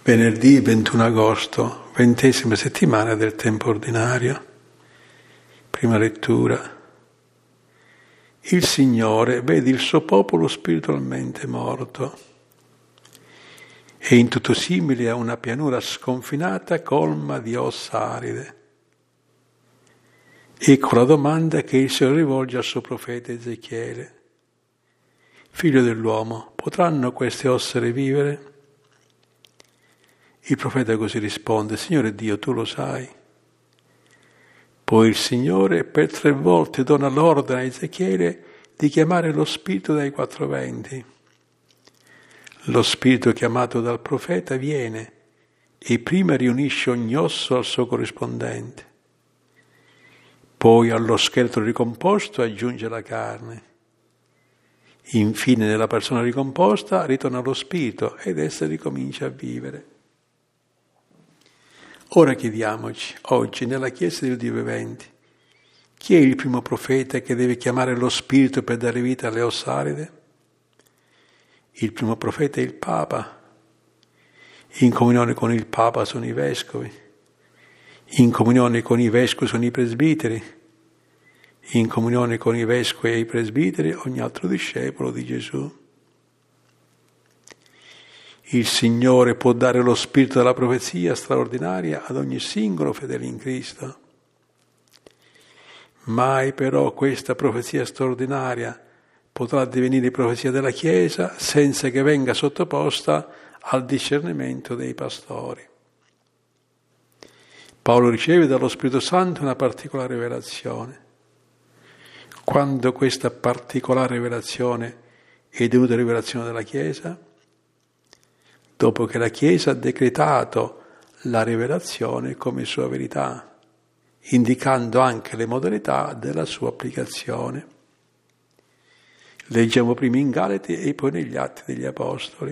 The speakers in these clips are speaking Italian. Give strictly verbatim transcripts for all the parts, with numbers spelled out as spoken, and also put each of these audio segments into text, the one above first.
Venerdì ventuno agosto, ventesima settimana del tempo ordinario. Prima lettura. Il Signore vede il suo popolo spiritualmente morto. È in tutto simile a una pianura sconfinata colma di ossa aride. Ecco la domanda che il Signore rivolge al suo profeta Ezechiele. Figlio dell'uomo, potranno queste ossa rivivere? Il profeta così risponde: Signore Dio, tu lo sai. Poi il Signore per tre volte dona l'ordine a Ezechiele di chiamare lo spirito dai quattro venti. Lo spirito chiamato dal profeta viene e prima riunisce ogni osso al suo corrispondente. Poi allo scheletro ricomposto aggiunge la carne. Infine nella persona ricomposta ritorna lo spirito ed essa ricomincia a vivere. Ora chiediamoci, oggi, nella Chiesa del Dio vivente, chi è il primo profeta che deve chiamare lo Spirito per dare vita alle ossa aride? Il primo profeta è il Papa. In comunione con il Papa sono i Vescovi. In comunione con i Vescovi sono i Presbiteri. In comunione con i Vescovi e i Presbiteri ogni altro discepolo di Gesù. Il Signore può dare lo spirito della profezia straordinaria ad ogni singolo fedele in Cristo. Mai però questa profezia straordinaria potrà divenire profezia della Chiesa senza che venga sottoposta al discernimento dei pastori. Paolo riceve dallo Spirito Santo una particolare rivelazione. Quando questa particolare rivelazione è divenuta rivelazione della Chiesa? Dopo che la Chiesa ha decretato la rivelazione come sua verità, indicando anche le modalità della sua applicazione. Leggiamo prima in Galati e poi negli Atti degli Apostoli.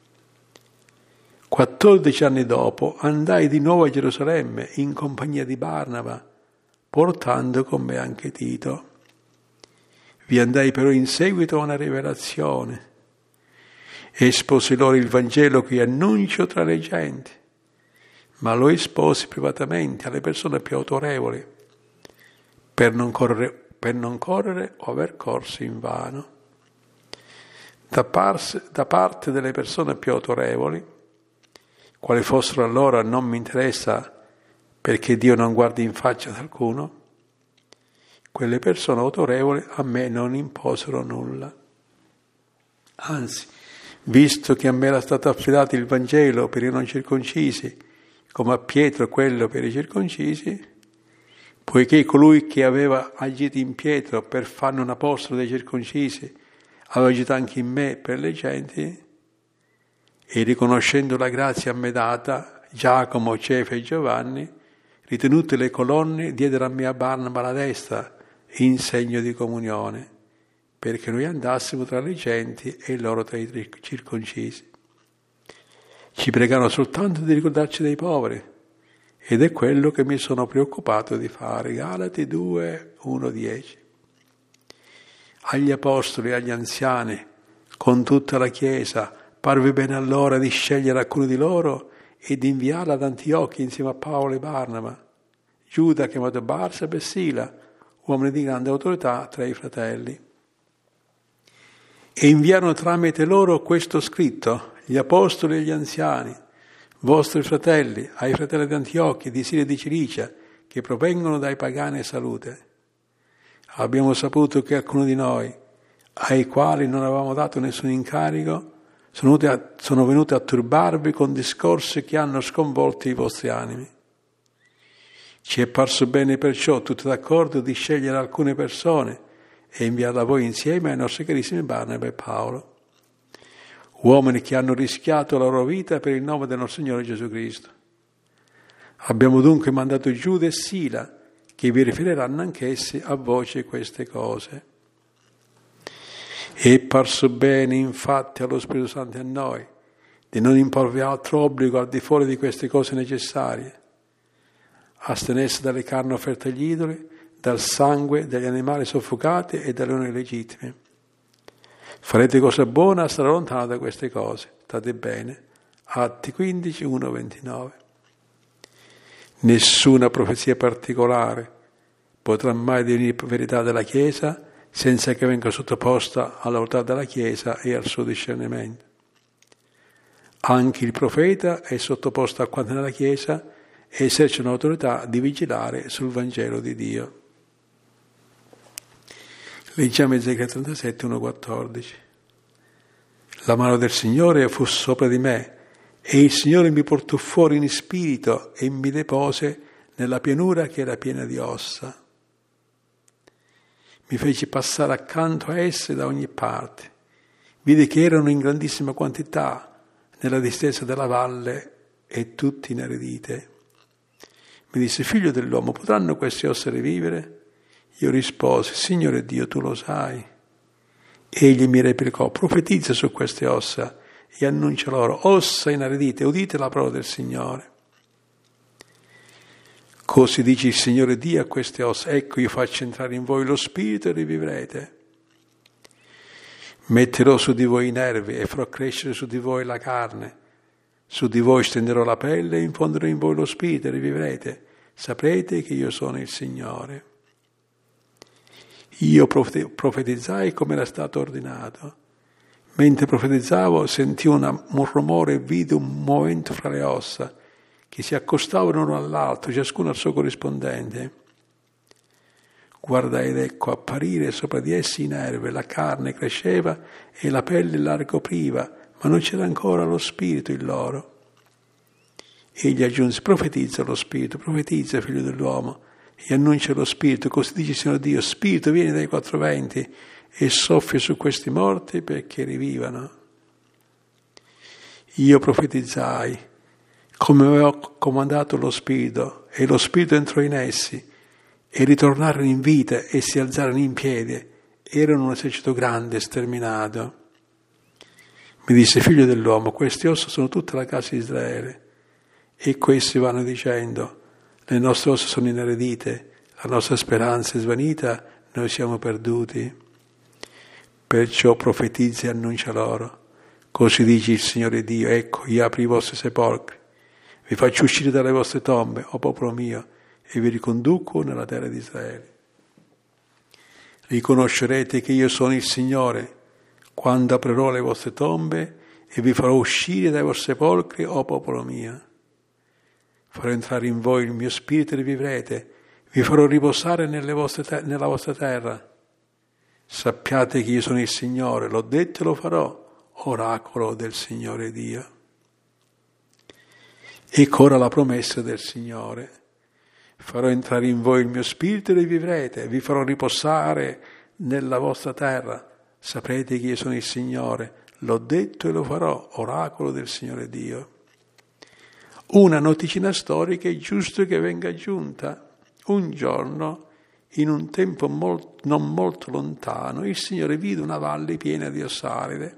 Quattordici anni dopo andai di nuovo a Gerusalemme in compagnia di Barnaba, portando con me anche Tito. Vi andai però in seguito a una rivelazione. Esposi loro il Vangelo che annuncio tra le genti, ma lo esposi privatamente alle persone più autorevoli, per non correre, per non correre o aver corso invano. Da, parse, da parte delle persone più autorevoli, quali fossero allora non mi interessa perché Dio non guardi in faccia ad alcuno, quelle persone autorevoli a me non imposero nulla. Anzi, visto che a me era stato affidato il Vangelo per i non circoncisi, come a Pietro quello per i circoncisi, poiché colui che aveva agito in Pietro per farne un apostolo dei circoncisi aveva agito anche in me per le genti, e riconoscendo la grazia a me data, Giacomo, Cefa e Giovanni, ritenute le colonne, diedero a me a Barnaba la destra in segno di comunione, perché noi andassimo tra le genti e loro tra i circoncisi. Ci pregarono soltanto di ricordarci dei poveri, ed è quello che mi sono preoccupato di fare. Galati due, uno, dieci. Agli apostoli e agli anziani, con tutta la Chiesa, parve bene allora di scegliere alcuni di loro e di inviarla ad Antiochia insieme a Paolo e Barnaba, Giuda chiamato Barsaba e Sila, uomini di grande autorità tra i fratelli. E inviarono tramite loro questo scritto: gli apostoli e gli anziani, vostri fratelli, ai fratelli di Antiochia, di Siria e di Cilicia, che provengono dai pagani salute. Abbiamo saputo che alcuni di noi, ai quali non avevamo dato nessun incarico, sono venuti a, sono venuti a turbarvi con discorsi che hanno sconvolto i vostri animi. Ci è parso bene perciò, tutti d'accordo, di scegliere alcune persone e inviarla a voi insieme ai nostri carissimi Barnaba e Paolo, uomini che hanno rischiato la loro vita per il nome del nostro Signore Gesù Cristo. Abbiamo dunque mandato Giuda e Sila, che vi riferiranno anch'essi a voce queste cose. È parso bene infatti allo Spirito Santo e a noi di non imporvi altro obbligo al di fuori di queste cose necessarie: astenersi dalle carni offerte agli idoli, dal sangue, dagli animali soffocati e dalle unioni legittime. Farete cosa buona, starò lontano da queste cose. State bene, Atti quindici, uno ventinove. Nessuna profezia particolare potrà mai divenire verità della Chiesa senza che venga sottoposta all'autorità della Chiesa e al suo discernimento. Anche il profeta è sottoposto a quanto nella Chiesa e esercita un'autorità di vigilare sul Vangelo di Dio. Leggiamo Ezechiele trentasette, uno quattordici. La mano del Signore fu sopra di me e il Signore mi portò fuori in spirito e mi depose nella pianura che era piena di ossa. Mi fece passare accanto a esse da ogni parte. Vide che erano in grandissima quantità nella distesa della valle e tutti ineredite. Mi disse: figlio dell'uomo, potranno queste ossa rivivere? Io risposi: Signore Dio, tu lo sai. Egli mi replicò: profetizza su queste ossa e annuncia loro: ossa inaridite, udite la parola del Signore. Così dice il Signore Dio a queste ossa: ecco, io faccio entrare in voi lo spirito e rivivrete. Metterò su di voi i nervi e farò crescere su di voi la carne. Su di voi stenderò la pelle e infonderò in voi lo spirito e rivivrete. Saprete che io sono il Signore. Io profetizzai come era stato ordinato. Mentre profetizzavo sentì una, un rumore e vidi un movimento fra le ossa che si accostavano l'uno all'altro, ciascuno al suo corrispondente. Guardai ed ecco apparire sopra di essi i nervi, la carne cresceva e la pelle la ricopriva, ma non c'era ancora lo spirito in loro. Egli aggiunse: profetizza lo spirito, profetizza, figlio dell'uomo, e annuncia lo spirito, così dice il Signore Dio: spirito, vieni dai quattro venti e soffia su questi morti perché rivivano. Io profetizzai come avevo comandato lo spirito, e lo spirito entrò in essi e ritornarono in vita e si alzarono in piedi. Erano un esercito grande, sterminato. Mi disse: figlio dell'uomo, queste ossa sono tutta la casa di Israele. E questi vanno dicendo: le nostre ossa sono ineredite, la nostra speranza è svanita, noi siamo perduti. Perciò profetizza e annuncia loro: così dice il Signore Dio: ecco, io apro i vostri sepolcri, vi faccio uscire dalle vostre tombe, o popolo mio, e vi riconduco nella terra di Israele. Riconoscerete che io sono il Signore quando aprirò le vostre tombe e vi farò uscire dai vostri sepolcri, o popolo mio. Farò entrare in voi il mio spirito e rivivrete, vi farò riposare nelle vostre te- nella vostra terra. Sappiate che io sono il Signore, l'ho detto e lo farò, oracolo del Signore Dio. Ecco ora la promessa del Signore: farò entrare in voi il mio spirito e rivivrete, vi farò riposare nella vostra terra. Saprete che io sono il Signore, l'ho detto e lo farò, oracolo del Signore Dio. Una noticina storica è giusto che venga aggiunta. Un giorno, in un tempo molto, non molto lontano, il Signore vide una valle piena di ossa aride.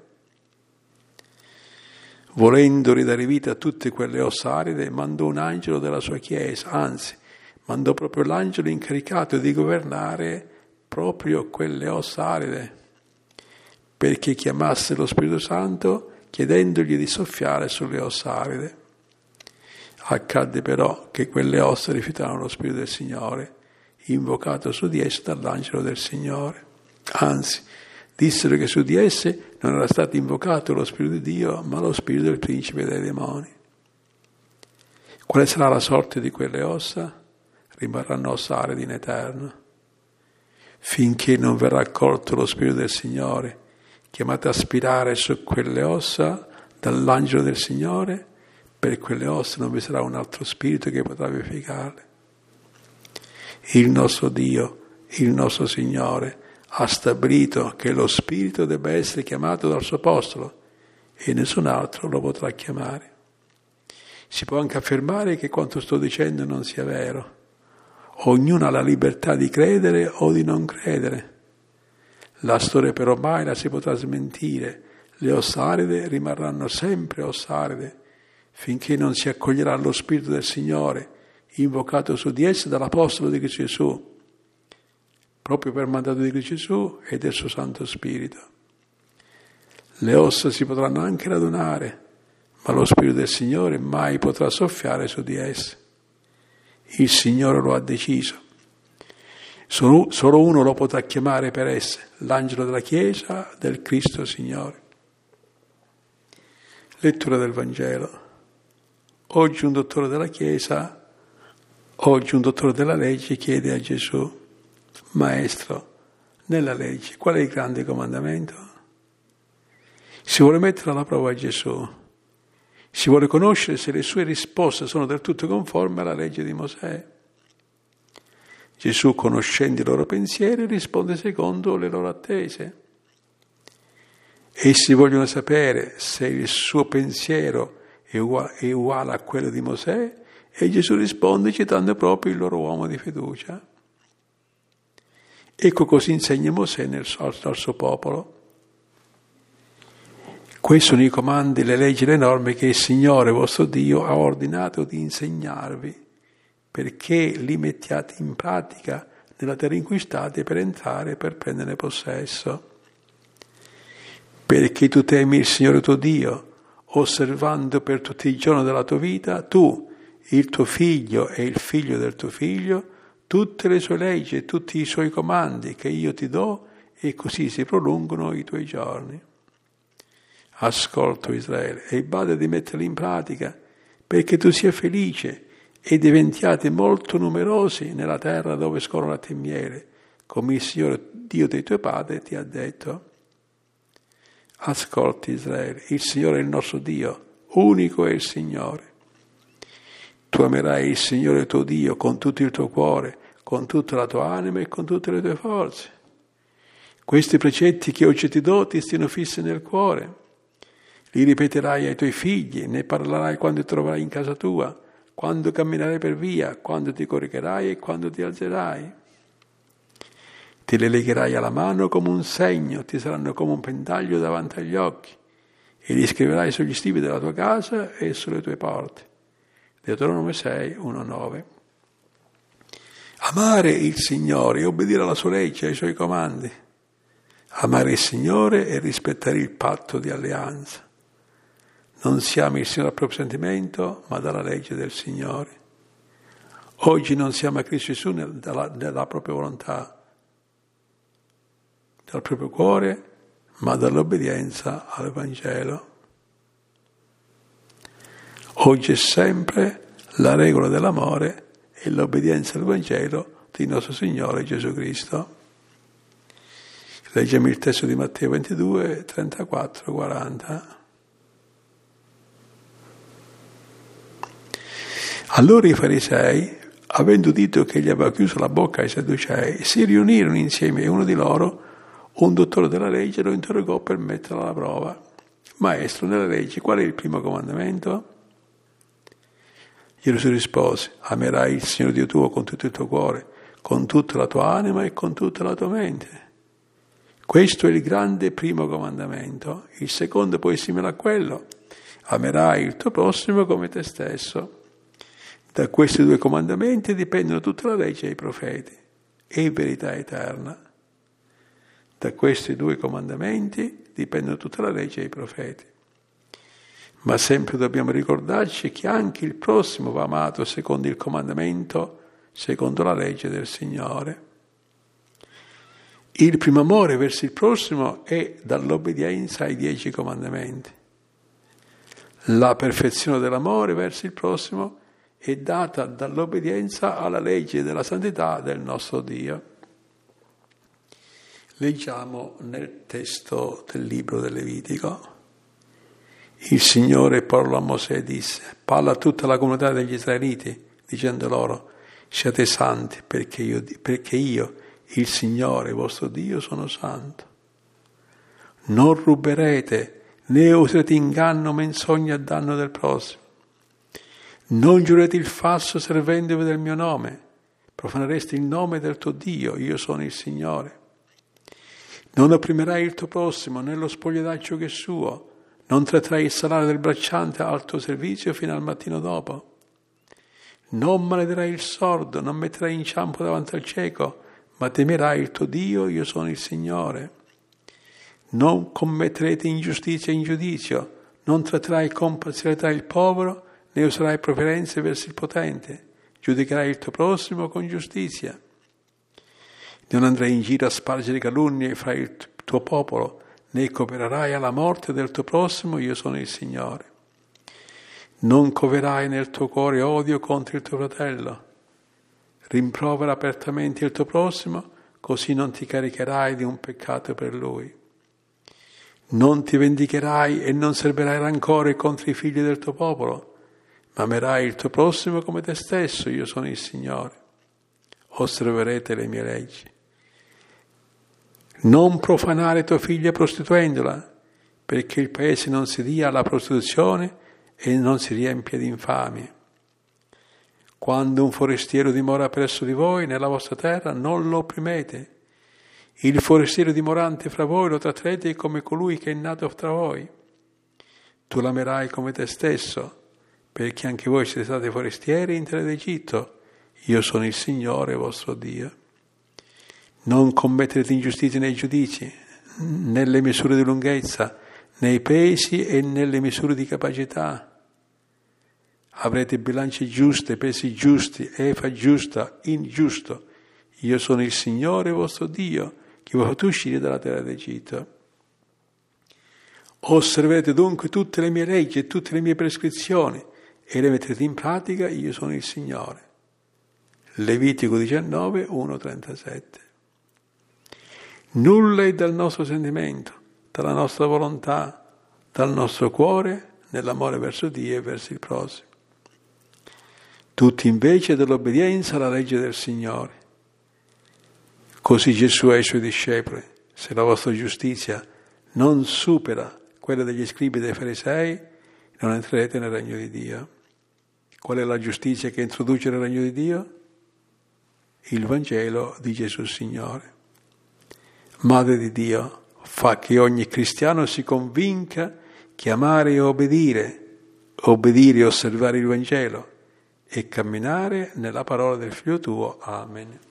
Volendo ridare vita a tutte quelle ossa aride, mandò un angelo della sua chiesa, anzi, mandò proprio l'angelo incaricato di governare proprio quelle ossa aride, perché chiamasse lo Spirito Santo chiedendogli di soffiare sulle ossa aride. Accadde però che quelle ossa rifiutarono lo Spirito del Signore, invocato su di esse dall'angelo del Signore. Anzi, dissero che su di esse non era stato invocato lo Spirito di Dio, ma lo Spirito del principe dei demoni. Quale sarà la sorte di quelle ossa? Rimarranno ossa aride in eterno. Finché non verrà accolto lo Spirito del Signore, chiamato a spirare su quelle ossa dall'angelo del Signore, per quelle ossa non vi sarà un altro spirito che potrà vivificarle. Il nostro Dio, il nostro Signore, ha stabilito che lo spirito debba essere chiamato dal suo apostolo e nessun altro lo potrà chiamare. Si può anche affermare che quanto sto dicendo non sia vero. Ognuno ha la libertà di credere o di non credere. La storia però mai la si potrà smentire. Le ossa aride rimarranno sempre ossa aride, finché non si accoglierà lo Spirito del Signore, invocato su di esse dall'Apostolo di Cristo Gesù, proprio per mandato di Cristo Gesù e del suo Santo Spirito. Le ossa si potranno anche radunare, ma lo Spirito del Signore mai potrà soffiare su di esse. Il Signore lo ha deciso. Solo, solo uno lo potrà chiamare per esse, l'angelo della Chiesa del Cristo Signore. Lettura del Vangelo. Oggi un dottore della Chiesa, oggi un dottore della legge chiede a Gesù: Maestro, nella legge qual è il grande comandamento? Si vuole mettere alla prova a Gesù. Si vuole conoscere se le sue risposte sono del tutto conformi alla legge di Mosè. Gesù, conoscendo i loro pensieri, risponde secondo le loro attese. Essi vogliono sapere se il suo pensiero è uguale, è uguale a quello di Mosè, e Gesù risponde citando proprio il loro uomo di fiducia. Ecco così insegna Mosè nel suo, al suo popolo. Questi sono i comandi, le leggi, le norme che il Signore vostro Dio ha ordinato di insegnarvi, perché li mettiate in pratica nella terra in cui state per entrare e per prenderne possesso. Perché tu temi il Signore tuo Dio, osservando per tutti i giorni della tua vita, tu, il tuo figlio e il figlio del tuo figlio, tutte le sue leggi e tutti i suoi comandi che io ti do, e così si prolungono i tuoi giorni. Ascolta Israele, e bada di metterli in pratica, perché tu sia felice e diventiate molto numerosi nella terra dove scorrono latte e miele, come il Signore Dio dei tuoi padri ti ha detto. Ascolta Israele, il Signore è il nostro Dio, unico è il Signore. Tu amerai il Signore tuo Dio con tutto il tuo cuore, con tutta la tua anima e con tutte le tue forze. Questi precetti che oggi ti do ti stiano fissi nel cuore. Li ripeterai ai tuoi figli, ne parlerai quando ti troverai in casa tua, quando camminerai per via, quando ti coricherai e quando ti alzerai. Ti le legherai alla mano come un segno, ti saranno come un pentaglio davanti agli occhi, e li scriverai sugli stivi della tua casa e sulle tue porte. Deuteronomio sei, uno nove. Amare il Signore e obbedire alla sua legge e ai suoi comandi. Amare il Signore e rispettare il patto di alleanza. Non si ama il Signore a proprio sentimento, ma dalla legge del Signore. Oggi non si ama Cristo Gesù nella, nella propria volontà, dal proprio cuore, ma dall'obbedienza al Vangelo. Oggi è sempre la regola dell'amore e l'obbedienza al Vangelo di nostro Signore Gesù Cristo. Leggiamo il testo di Matteo ventidue, trentaquattro, quaranta. Allora i farisei, avendo udito che gli aveva chiuso la bocca ai Sadducei, si riunirono insieme, e uno di loro, un dottore della legge, lo interrogò per metterlo alla prova. Maestro, nella legge qual è il primo comandamento? Gesù rispose: amerai il Signore Dio tuo con tutto il tuo cuore, con tutta la tua anima e con tutta la tua mente. Questo è il grande primo comandamento. Il secondo poi è simile a quello: amerai il tuo prossimo come te stesso. Da questi due comandamenti dipendono tutta la legge e i profeti e verità eterna. Da questi due comandamenti dipendono tutta la legge e i profeti. Ma sempre dobbiamo ricordarci che anche il prossimo va amato secondo il comandamento, secondo la legge del Signore. Il primo amore verso il prossimo è dall'obbedienza ai dieci comandamenti. La perfezione dell'amore verso il prossimo è data dall'obbedienza alla legge della santità del nostro Dio. Leggiamo nel testo del libro del Levitico. Il Signore parlò a Mosè e disse: parla a tutta la comunità degli Israeliti, dicendo loro: siate santi, perché io, perché io, il Signore vostro Dio, sono santo. Non ruberete, né userete inganno o menzogna a danno del prossimo. Non giurate il falso servendovi del mio nome, profanereste il nome del tuo Dio, io sono il Signore. Non opprimerai il tuo prossimo, né lo spogliaraccio che è suo, non tratterai il salario del bracciante al tuo servizio fino al mattino dopo. Non maledirai il sordo, non metterai inciampo davanti al cieco, ma temerai il tuo Dio, io sono il Signore. Non commetterete ingiustizia in giudizio, non tratterai con parzialità il povero, né userai preferenze verso il potente, giudicherai il tuo prossimo con giustizia. Non andrai in giro a spargere calunnie fra il tuo popolo, né coopererai alla morte del tuo prossimo, io sono il Signore. Non coverai nel tuo cuore odio contro il tuo fratello. Rimprovera apertamente il tuo prossimo, così non ti caricherai di un peccato per lui. Non ti vendicherai e non serberai rancore contro i figli del tuo popolo, ma amerai il tuo prossimo come te stesso, io sono il Signore. Osserverete le mie leggi. Non profanare tua figlia prostituendola, perché il paese non si dia alla prostituzione e non si riempie di infamie. Quando un forestiero dimora presso di voi, nella vostra terra, non lo opprimete. Il forestiero dimorante fra voi lo tratterete come colui che è nato tra voi. Tu l'amerai come te stesso, perché anche voi siete stati forestieri in terra d'Egitto. Io sono il Signore vostro Dio. Non commetterete ingiustizie nei giudizi, nelle misure di lunghezza, nei pesi e nelle misure di capacità. Avrete bilance giuste, pesi giusti, efa giusta, ingiusto. Io sono il Signore vostro Dio, che vi ha fatto uscire dalla terra d'Egitto. Osserverete dunque tutte le mie leggi e tutte le mie prescrizioni e le metterete in pratica, io sono il Signore. Levitico diciannove, uno trentasette. Nulla è dal nostro sentimento, dalla nostra volontà, dal nostro cuore, nell'amore verso Dio e verso il prossimo. Tutti invece dell'obbedienza alla legge del Signore. Così Gesù e i suoi discepoli, se la vostra giustizia non supera quella degli scribi e dei farisei, non entrerete nel regno di Dio. Qual è la giustizia che introduce nel regno di Dio? Il Vangelo di Gesù Signore. Madre di Dio, fa che ogni cristiano si convinca che amare e obbedire, obbedire e osservare il Vangelo e camminare nella parola del Figlio tuo. Amen.